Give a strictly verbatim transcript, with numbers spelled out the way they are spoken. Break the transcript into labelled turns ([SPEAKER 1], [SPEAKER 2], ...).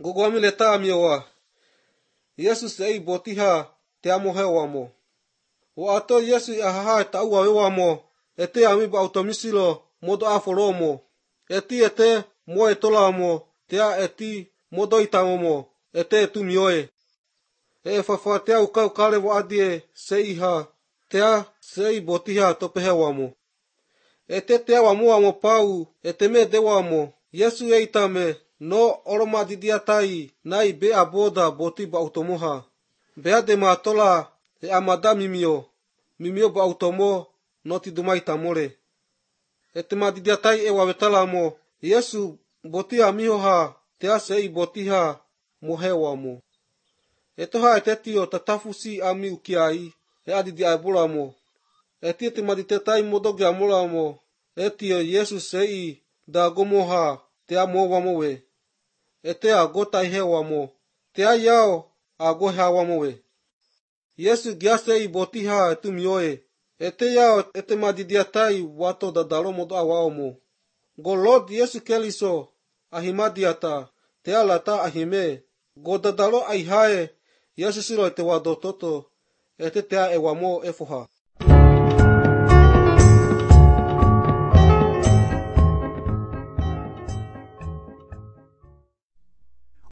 [SPEAKER 1] Gogo ami leta amioa. Yesu sei botiha te amo hewamo. O ato Yesu ahaha ta ua wewamo. Ete ami ba automisilo modo aforomo. Eti ete mo etolamo. Tea eti modo itamomo. Ete etu mioe. E fafa tea ukau kare wa adie seiha. Tea sei botiha tope hewamo. Ete tea wamua mo pau. Ete me dewamo. Yesu eitame. No oroma didiatai nai be aboda boti ba automoha. Bea de matola e amada mimio. Mimio ba automo no tidumai tamore. Ete madidiatai e wawetalamo. Yesu boti amihoha tea sei botiha mohewamo. Etoha etetio tatafusi ami ukiai e adidi aibulamo. Eti ete maditetai modogi amulamo. Etio Yesu sei da gomoha tea mowamowe. Ete agota ihewamo. Tea yao ago hewamowe. Yesu giasei botiha etu mioe. Ete yao ete madidiatai wato dadalo modo awaomo. Go Lord Yesu Keliso ahimadiata. Tea lata ahime. Go dadalo aihae. Yesu siro ete wadototo. Ete tea ewamo efoha.